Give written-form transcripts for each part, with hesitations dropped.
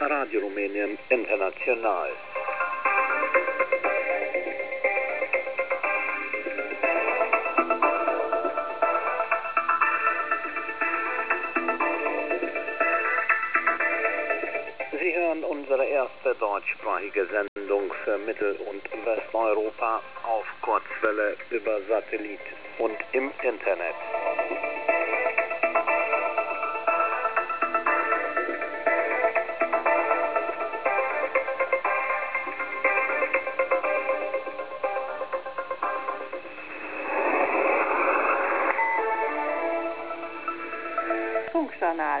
Radio Rumänien International. Sie hören unsere erste deutschsprachige Sendung für Mittel- und Westeuropa auf Kurzwelle über Satellit und im Internet. Funkjournal.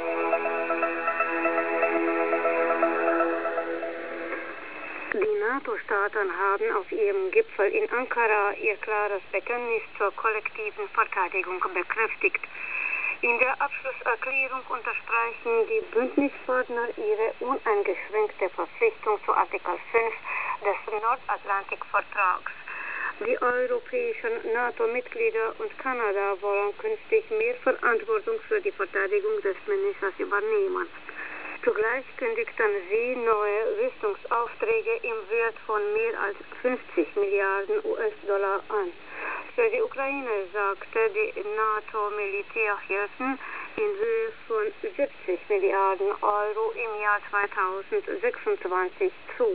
Die NATO-Staaten haben auf ihrem Gipfel in Ankara ihr klares Bekenntnis zur kollektiven Verteidigung bekräftigt. In der Abschlusserklärung unterstreichen die Bündnispartner ihre uneingeschränkte Verpflichtung zu Artikel 5 des Nordatlantikvertrags. Die europäischen NATO-Mitglieder und Kanada wollen künftig mehr Verantwortung für die Verteidigung des Bündnisses übernehmen. Zugleich kündigten sie neue Rüstungsaufträge im Wert von mehr als 50 Milliarden US-Dollar an. Für die Ukraine sagte die NATO Militärhilfen in Höhe von 70 Milliarden Euro im Jahr 2026 zu.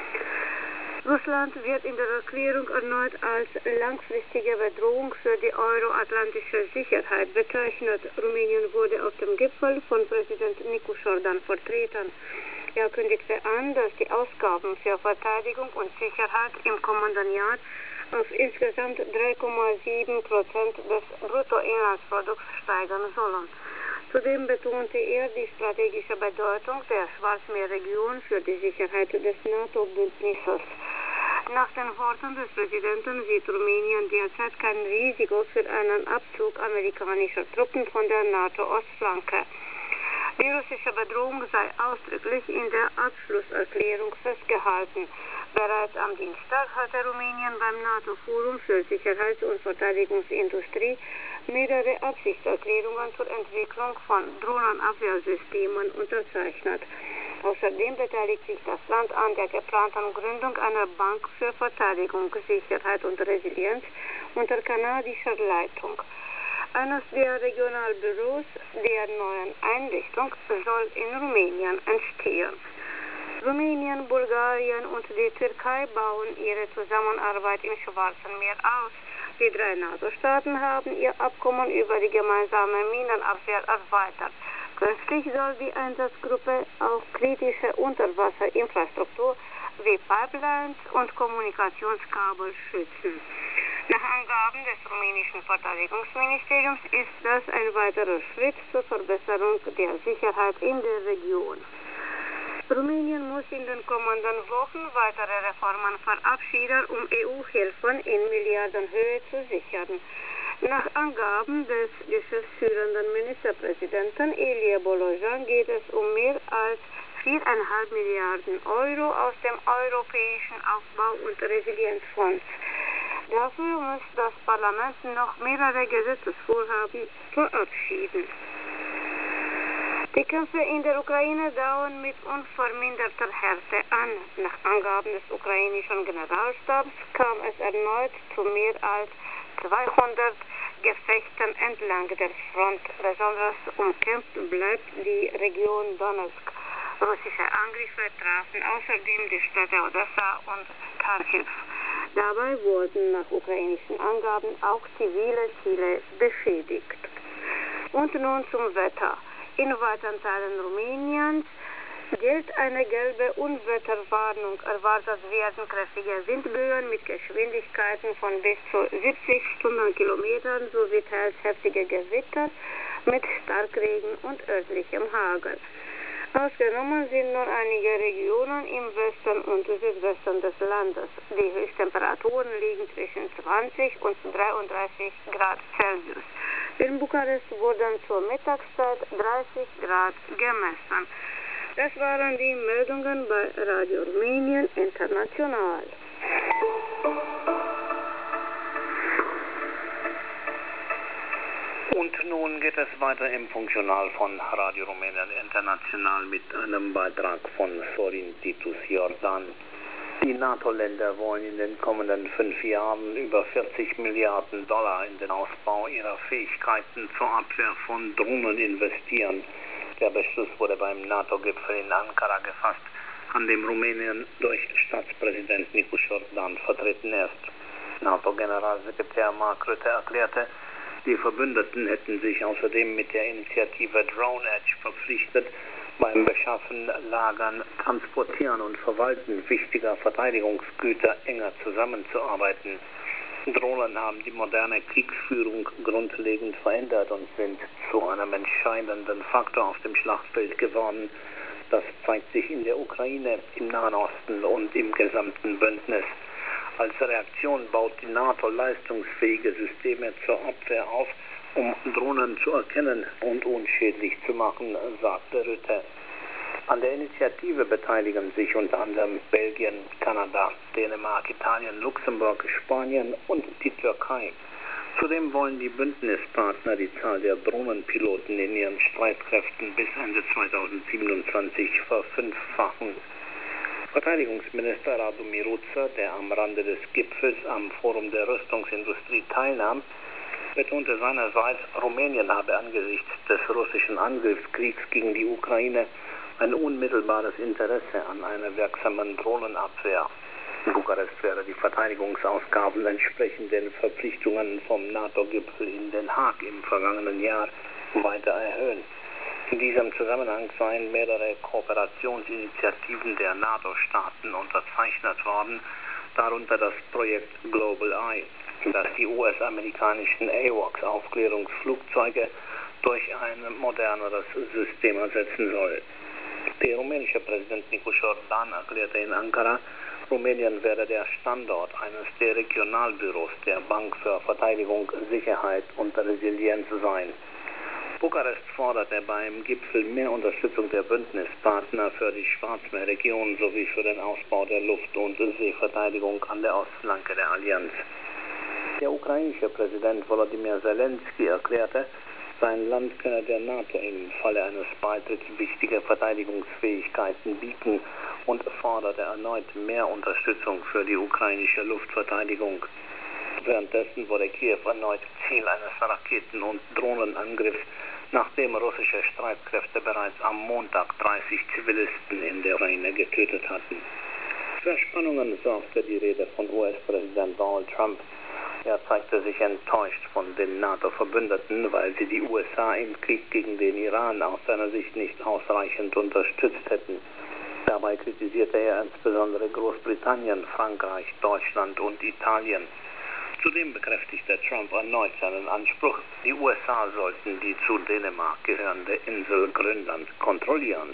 Russland wird in der Erklärung erneut als langfristige Bedrohung für die euroatlantische Sicherheit bezeichnet. Rumänien wurde auf dem Gipfel von Präsident Nicu Jordan vertreten. Er kündigte an, dass die Ausgaben für Verteidigung und Sicherheit im kommenden Jahr auf insgesamt 3,7% des Bruttoinlandsprodukts steigern sollen. Zudem betonte er die strategische Bedeutung der Schwarzmeerregion für die Sicherheit des NATO-Bündnisses. Nach den Worten des Präsidenten sieht Rumänien derzeit kein Risiko für einen Abzug amerikanischer Truppen von der NATO-Ostflanke. Die russische Bedrohung sei ausdrücklich in der Abschlusserklärung festgehalten. Bereits am Dienstag hatte Rumänien beim NATO-Forum für Sicherheits- und Verteidigungsindustrie mehrere Absichtserklärungen zur Entwicklung von Drohnenabwehrsystemen unterzeichnet. Außerdem beteiligt sich das Land an der geplanten Gründung einer Bank für Verteidigung, Sicherheit und Resilienz unter kanadischer Leitung. Eines der Regionalbüros der neuen Einrichtung soll in Rumänien entstehen. Rumänien, Bulgarien und die Türkei bauen ihre Zusammenarbeit im Schwarzen Meer aus. Die 3 NATO-Staaten haben ihr Abkommen über die gemeinsame Minenabwehr erweitert. Künftig soll die Einsatzgruppe auch kritische Unterwasserinfrastruktur wie Pipelines und Kommunikationskabel schützen. Nach Angaben des rumänischen Verteidigungsministeriums ist das ein weiterer Schritt zur Verbesserung der Sicherheit in der Region. Rumänien muss in den kommenden Wochen weitere Reformen verabschieden, um EU-Hilfen in Milliardenhöhe zu sichern. Nach Angaben des geschäftsführenden Ministerpräsidenten Ilie Bolojan geht es um mehr als 4,5 Milliarden Euro aus dem Europäischen Aufbau- und Resilienzfonds. Dafür muss das Parlament noch mehrere Gesetzesvorhaben verabschieden. Die Kämpfe in der Ukraine dauern mit unverminderter Härte an. Nach Angaben des ukrainischen Generalstabs kam es erneut zu mehr als 200 Gefechten entlang der Front. Besonders umkämpft bleibt die Region Donetsk. Russische Angriffe trafen außerdem die Städte Odessa und Kharkiv. Dabei wurden nach ukrainischen Angaben auch zivile Ziele beschädigt. Und nun zum Wetter. In weiten Teilen Rumäniens gilt eine gelbe Unwetterwarnung. Erwartet werden kräftige Windböen mit Geschwindigkeiten von bis zu 70 Stundenkilometern sowie teils heftige Gewitter mit Starkregen und örtlichem Hagel. Ausgenommen sind nur einige Regionen im Westen und Südwesten des Landes. Die Höchsttemperaturen liegen zwischen 20 und 33 Grad Celsius. In Bukarest wurden zur Mittagszeit 30 Grad gemessen. Das waren die Meldungen bei Radio Rumänien International. Und nun geht es weiter im Funktional von Radio Rumänien International mit einem Beitrag von Sorin Titus Jordan. Die NATO-Länder wollen in den kommenden 5 Jahren über 40 Milliarden Dollar in den Ausbau ihrer Fähigkeiten zur Abwehr von Drohnen investieren. Der Beschluss wurde beim NATO-Gipfel in Ankara gefasst, an dem Rumänien durch Staatspräsident Nicu Jordan vertreten ist. NATO-Generalsekretär Mark Rutte erklärte, die Verbündeten hätten sich außerdem mit der Initiative Drone Edge verpflichtet, beim Beschaffen, Lagern, Transportieren und Verwalten wichtiger Verteidigungsgüter enger zusammenzuarbeiten. Drohnen haben die moderne Kriegsführung grundlegend verändert und sind zu einem entscheidenden Faktor auf dem Schlachtfeld geworden. Das zeigt sich in der Ukraine, im Nahen Osten und im gesamten Bündnis. Als Reaktion baut die NATO leistungsfähige Systeme zur Abwehr auf, um Drohnen zu erkennen und unschädlich zu machen, sagte Rutte. An der Initiative beteiligen sich unter anderem Belgien, Kanada, Dänemark, Italien, Luxemburg, Spanien und die Türkei. Zudem wollen die Bündnispartner die Zahl der Drohnenpiloten in ihren Streitkräften bis Ende 2027 verfünffachen. Verteidigungsminister Radu Miruță, der am Rande des Gipfels am Forum der Rüstungsindustrie teilnahm, betonte seinerseits, Rumänien habe angesichts des russischen Angriffskriegs gegen die Ukraine ein unmittelbares Interesse an einer wirksamen Drohnenabwehr. In Bukarest werde die Verteidigungsausgaben entsprechend den Verpflichtungen vom NATO-Gipfel in Den Haag im vergangenen Jahr weiter erhöhen. In diesem Zusammenhang seien mehrere Kooperationsinitiativen der NATO-Staaten unterzeichnet worden, darunter das Projekt Global Eye, das die US-amerikanischen AWACS-Aufklärungsflugzeuge durch ein moderneres System ersetzen soll. Der rumänische Präsident Nicu Jordan erklärte in Ankara, Rumänien werde der Standort eines der Regionalbüros der Bank für Verteidigung, Sicherheit und Resilienz sein. Bukarest forderte beim Gipfel mehr Unterstützung der Bündnispartner für die Schwarzmeerregion sowie für den Ausbau der Luft- und Seeverteidigung an der Ostflanke der Allianz. Der ukrainische Präsident Volodymyr Zelensky erklärte, sein Land könne der NATO im Falle eines Beitritts wichtige Verteidigungsfähigkeiten bieten und forderte erneut mehr Unterstützung für die ukrainische Luftverteidigung. Währenddessen wurde Kiew erneut Ziel eines Raketen- und Drohnenangriffs, nachdem russische Streitkräfte bereits am Montag 30 Zivilisten in der Ukraine getötet hatten. Für Spannungen sorgte die Rede von US-Präsident Donald Trump. Er zeigte sich enttäuscht von den NATO-Verbündeten, weil sie die USA im Krieg gegen den Iran aus seiner Sicht nicht ausreichend unterstützt hätten. Dabei kritisierte er insbesondere Großbritannien, Frankreich, Deutschland und Italien. Zudem bekräftigte Trump erneut seinen Anspruch, die USA sollten die zu Dänemark gehörende Insel Grönland kontrollieren.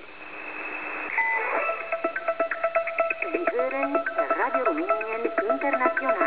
Sie hören Radio Rumänien International.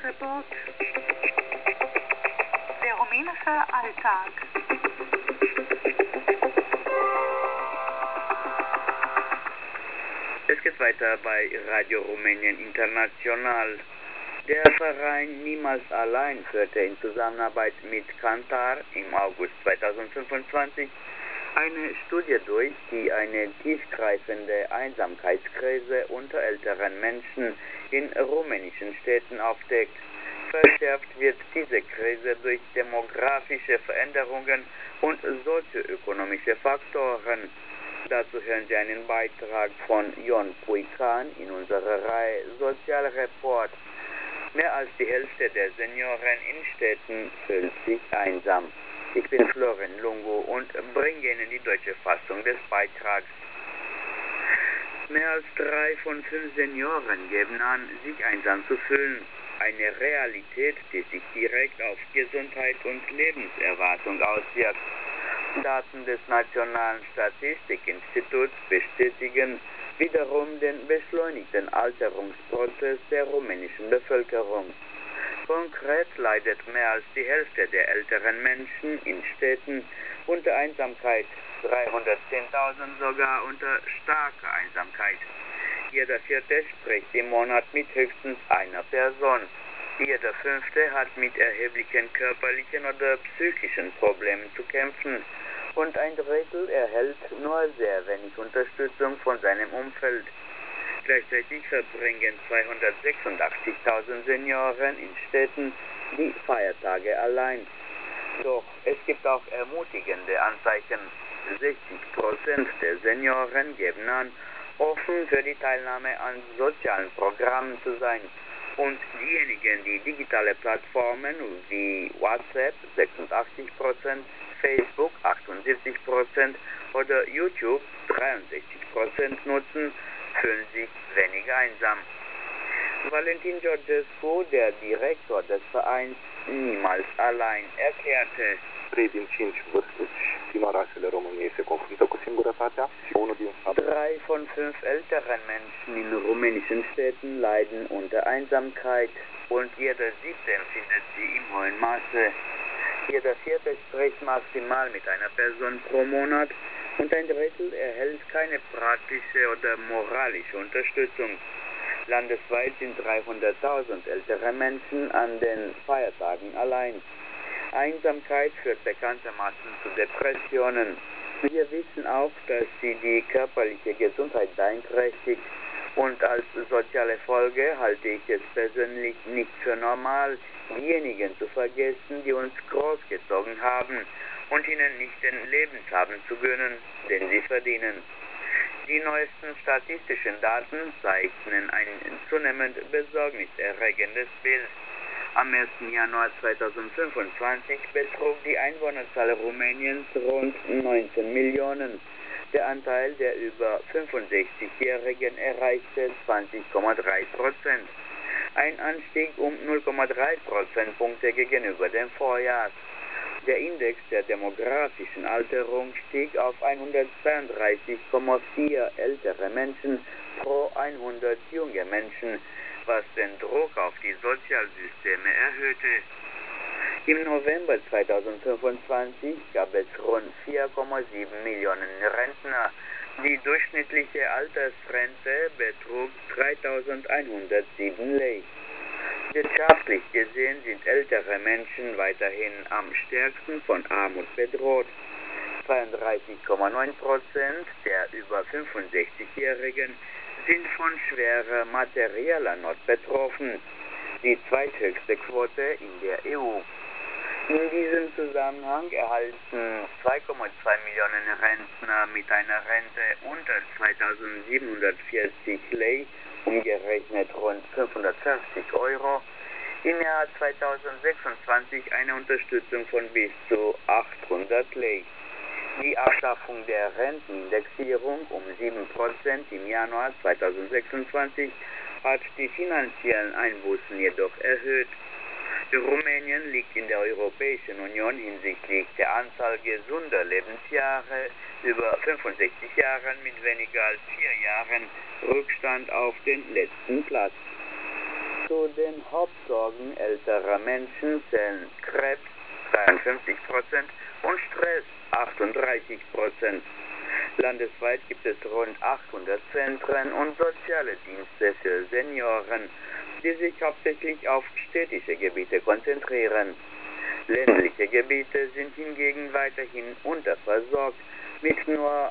Report. Der rumänische Alltag. Es geht weiter bei Radio Rumänien International. Der Verein Niemals Allein führte in Zusammenarbeit mit Kantar im August 2025 eine Studie durch, die eine tiefgreifende Einsamkeitskrise unter älteren Menschen in rumänischen Städten aufdeckt. Verschärft wird diese Krise durch demografische Veränderungen und sozioökonomische Faktoren. Dazu hören Sie einen Beitrag von Ion Puican in unserer Reihe Sozialreport. Mehr als die Hälfte der Senioren in Städten fühlt sich einsam. Ich bin Florian Lungo und bringe Ihnen die deutsche Fassung des Beitrags. Mehr als 3 von 5 Senioren geben an, sich einsam zu fühlen. Eine Realität, die sich direkt auf Gesundheit und Lebenserwartung auswirkt. Daten des Nationalen Statistikinstituts bestätigen wiederum den beschleunigten Alterungsprozess der rumänischen Bevölkerung. Konkret leidet mehr als die Hälfte der älteren Menschen in Städten unter Einsamkeit, 310.000 sogar unter starker Einsamkeit. Jeder Vierte spricht im Monat mit höchstens einer Person. Jeder Fünfte hat mit erheblichen körperlichen oder psychischen Problemen zu kämpfen. Und ein Drittel erhält nur sehr wenig Unterstützung von seinem Umfeld. Gleichzeitig verbringen 286.000 Senioren in Städten die Feiertage allein. Doch es gibt auch ermutigende Anzeichen. 60% der Senioren geben an, offen für die Teilnahme an sozialen Programmen zu sein. Und diejenigen, die digitale Plattformen wie WhatsApp 86%, Facebook 78% oder YouTube 63% nutzen, fühlen sich weniger einsam. Valentin Georgescu, der Direktor des Vereins Niemals Allein, erklärte: 3 din 5 vârstnici din orașele României se confruntă cu singurătatea și 1 din 7. 3 von 5 älteren Menschen in rumänischen Städten leiden unter Einsamkeit und jeder Siebte empfindet sie im hohen Maße. Jeder Vierte spricht maximal mit einer Person pro Monat und ein Drittel erhält keine praktische oder moralische Unterstützung. Landesweit sind 300.000 ältere Menschen an den Feiertagen allein. Einsamkeit führt bekanntermaßen zu Depressionen. Wir wissen auch, dass sie die körperliche Gesundheit beeinträchtigt und als soziale Folge halte ich es persönlich nicht für normal, diejenigen zu vergessen, die uns großgezogen haben und ihnen nicht den Lebenshaben zu gönnen, den sie verdienen. Die neuesten statistischen Daten zeichnen ein zunehmend besorgniserregendes Bild. Am 1. Januar 2025 betrug die Einwohnerzahl Rumäniens rund 19 Millionen. Der Anteil der über 65-Jährigen erreichte 20,3%. Ein Anstieg um 0,3 Prozentpunkte gegenüber dem Vorjahr. Der Index der demografischen Alterung stieg auf 132,4 ältere Menschen pro 100 junge Menschen, was den Druck auf die Sozialsysteme erhöhte. Im November 2025 gab es rund 4,7 Millionen Rentner. Die durchschnittliche Altersrente betrug 3.107 Lei. Wirtschaftlich gesehen sind ältere Menschen weiterhin am stärksten von Armut bedroht. 32,9% der über 65-Jährigen sind von schwerer materieller Not betroffen, die zweithöchste Quote in der EU. In diesem Zusammenhang erhalten 2,2 Millionen Rentner mit einer Rente unter 2.740 Lei, umgerechnet rund 550 Euro, im Jahr 2026 eine Unterstützung von bis zu 800 Lei. Die Abschaffung der Rentenindexierung um 7% im Januar 2026 hat die finanziellen Einbußen jedoch erhöht. Rumänien liegt in der Europäischen Union hinsichtlich der Anzahl gesunder Lebensjahre über 65 Jahren mit weniger als 4 Jahren Rückstand auf den letzten Platz. Zu den Hauptsorgen älterer Menschen zählen Krebs 53% und Stress 38%. Landesweit gibt es rund 800 Zentren und soziale Dienste für Senioren, die sich hauptsächlich auf städtische Gebiete konzentrieren. Ländliche Gebiete sind hingegen weiterhin unterversorgt mit nur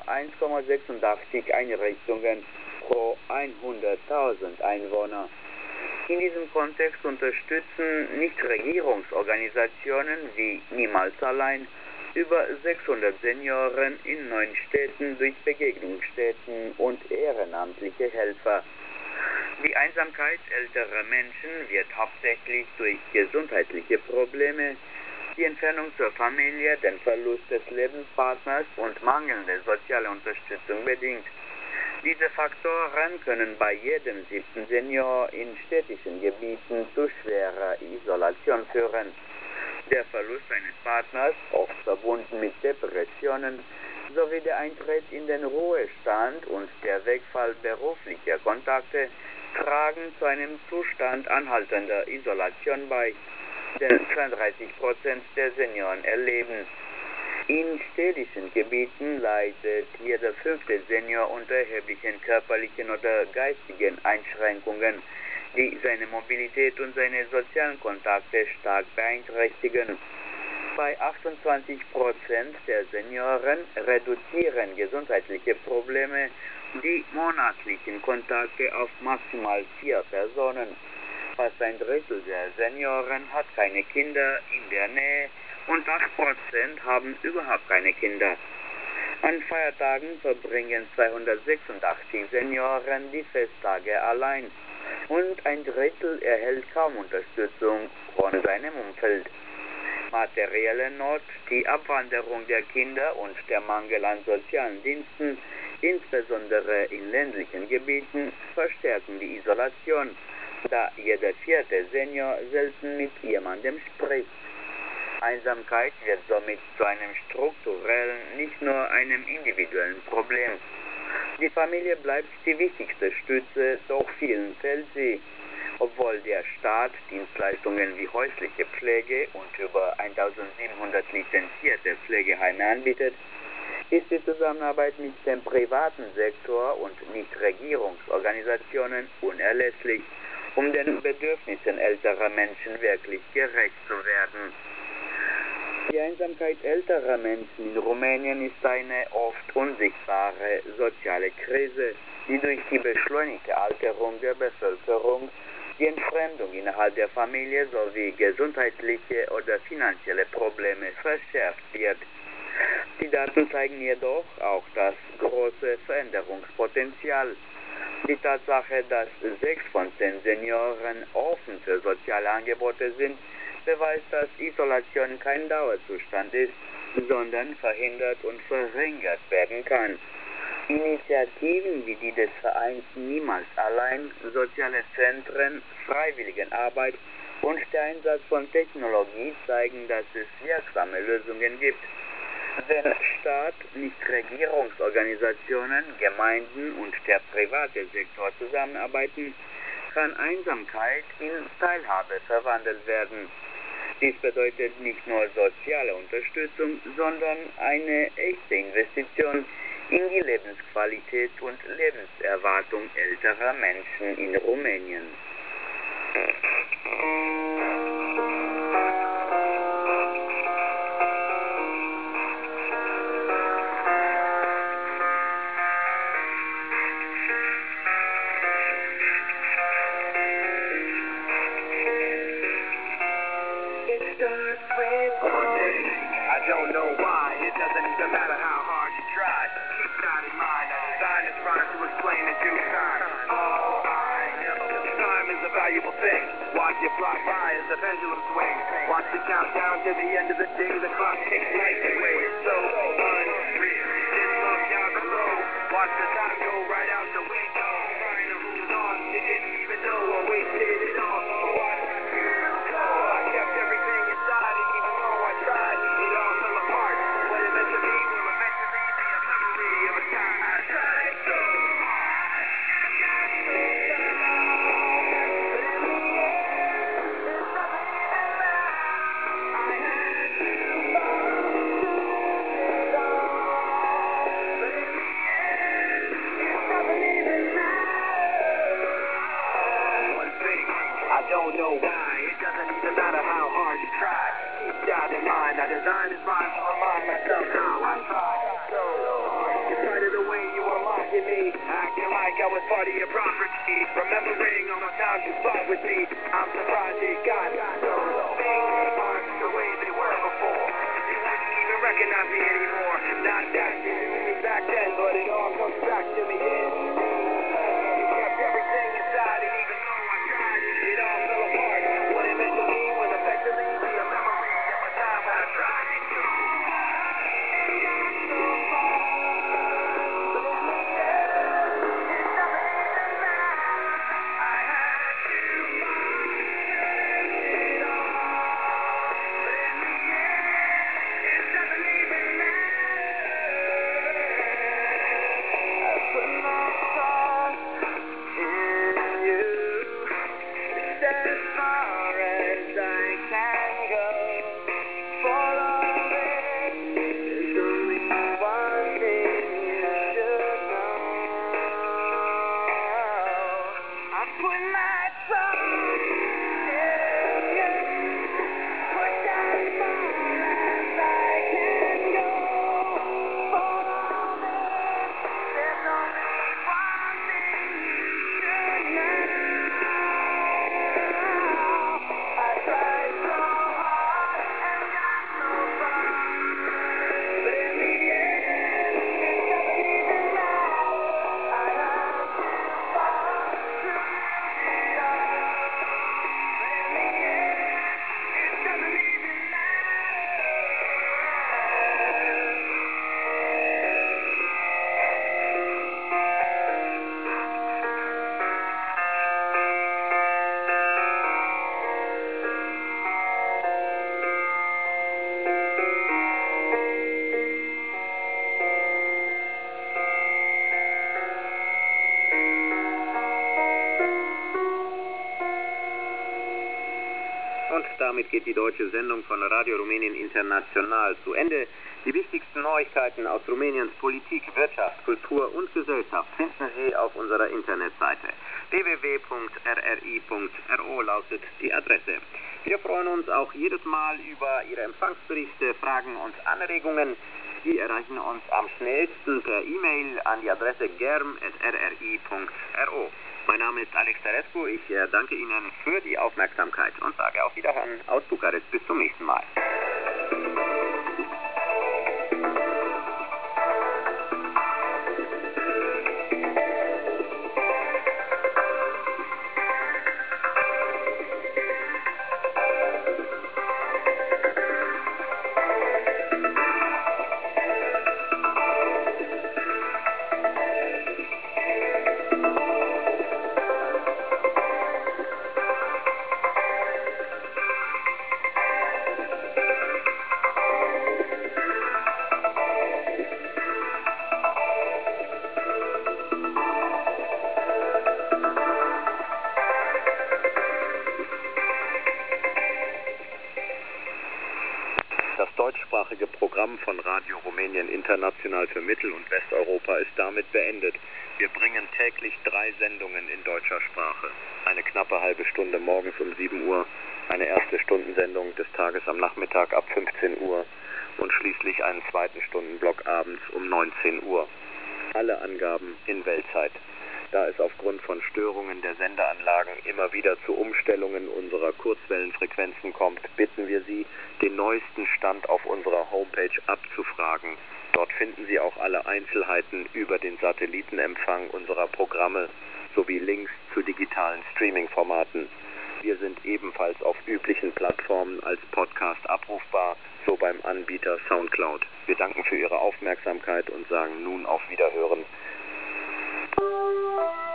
1,86 Einrichtungen pro 100.000 Einwohner. In diesem Kontext unterstützen Nichtregierungsorganisationen wie Niemals Allein über 600 Senioren in 9 Städten durch Begegnungsstätten und ehrenamtliche Helfer. Die Einsamkeit älterer Menschen wird hauptsächlich durch gesundheitliche Probleme, die Entfernung zur Familie, den Verlust des Lebenspartners und mangelnde soziale Unterstützung bedingt. Diese Faktoren können bei jedem 7. Senior in städtischen Gebieten zu schwerer Isolation führen. Der Verlust eines Partners, oft verbunden mit Depressionen, sowie der Eintritt in den Ruhestand und der Wegfall beruflicher Kontakte tragen zu einem Zustand anhaltender Isolation bei, den 32% der Senioren erleben. In städtischen Gebieten leidet jeder 5. Senior unter erheblichen körperlichen oder geistigen Einschränkungen, die seine Mobilität und seine sozialen Kontakte stark beeinträchtigen. Bei 28% der Senioren reduzieren gesundheitliche Probleme die monatlichen Kontakte auf maximal 4 Personen. Fast ein Drittel der Senioren hat keine Kinder in der Nähe und 8% haben überhaupt keine Kinder. An Feiertagen verbringen 286 Senioren die Festtage allein und ein Drittel erhält kaum Unterstützung von seinem Umfeld. Materielle Not, die Abwanderung der Kinder und der Mangel an sozialen Diensten, insbesondere in ländlichen Gebieten, verstärken die Isolation, da jeder 4. Senior selten mit jemandem spricht. Einsamkeit wird somit zu einem strukturellen, nicht nur einem individuellen Problem. Die Familie bleibt die wichtigste Stütze, doch vielen fehlt sie. Obwohl der Staat Dienstleistungen wie häusliche Pflege und über 1700 lizenzierte Pflegeheime anbietet, ist die Zusammenarbeit mit dem privaten Sektor und Nichtregierungsorganisationen unerlässlich, um den Bedürfnissen älterer Menschen wirklich gerecht zu werden. Die Einsamkeit älterer Menschen in Rumänien ist eine oft unsichtbare soziale Krise, die durch die beschleunigte Alterung der Bevölkerung, die Entfremdung innerhalb der Familie sowie gesundheitliche oder finanzielle Probleme verschärft wird. Die Daten zeigen jedoch auch das große Veränderungspotenzial. Die Tatsache, dass 6 von 10 Senioren offen für soziale Angebote sind, beweist, dass Isolation kein Dauerzustand ist, sondern verhindert und verringert werden kann. Initiativen wie die des Vereins Niemals Allein, soziale Zentren, Freiwilligenarbeit und der Einsatz von Technologie zeigen, dass es wirksame Lösungen gibt. Wenn Staat, Nichtregierungsorganisationen, Gemeinden und der private Sektor zusammenarbeiten, kann Einsamkeit in Teilhabe verwandelt werden. Dies bedeutet nicht nur soziale Unterstützung, sondern eine echte Investition in die Lebensqualität und Lebenserwartung älterer Menschen in Rumänien. Watch it fly by as the pendulum swings. Watch the countdown to the end of the day. The clock ticks like the way. It's so unreal. This love down below. Watch the time go right out the window. Trying to hold on. You didn't even know I wasted it all. Watch you go. I kept everything inside, and even though I tried, it all fell apart. What it meant to me will eventually be a memory of a time I tried so hard. I got so down. But in the end, part of your property. Remembering all the times you fought with me, I'm surprised it got so. Things aren't the way they were before. You wouldn't even recognize me anymore. Not that you knew me back then, but it all comes back to me. You kept everything inside, and even though I tried, it all fell apart. What it meant to me was effectively be a memory of a time when I tried to do. Damit geht die deutsche Sendung von Radio Rumänien International zu Ende. Die wichtigsten Neuigkeiten aus Rumäniens Politik, Wirtschaft, Kultur und Gesellschaft finden Sie auf unserer Internetseite. www.rri.ro lautet die Adresse. Wir freuen uns auch jedes Mal über Ihre Empfangsberichte, Fragen und Anregungen. Die erreichen uns am schnellsten per E-Mail an die Adresse germ@rri.ro. Mein Name ist Alex Terescu, ich danke Ihnen für die Aufmerksamkeit und sage auf Wiederhören aus Bukarest. Bis zum nächsten Mal. Das deutschsprachige Programm von Radio Rumänien International für Mittel- und Westeuropa ist damit beendet. Wir bringen täglich 3 Sendungen in deutscher Sprache. Eine knappe halbe Stunde morgens um 7 Uhr, eine erste Stundensendung des Tages am Nachmittag ab 15 Uhr und schließlich einen zweiten Stundenblock abends um 19 Uhr. Alle Angaben in Weltzeit. Da es aufgrund von Störungen der Sendeanlagen immer wieder zu Umstellungen unserer Kurzwellenfrequenzen kommt, bitten wir Sie, den neuesten Stand auf unserer Homepage abzufragen. Dort finden Sie auch alle Einzelheiten über den Satellitenempfang unserer Programme sowie Links zu digitalen Streaming-Formaten. Wir sind ebenfalls auf üblichen Plattformen als Podcast abrufbar, so beim Anbieter Soundcloud. Wir danken für Ihre Aufmerksamkeit und sagen nun auf Wiederhören.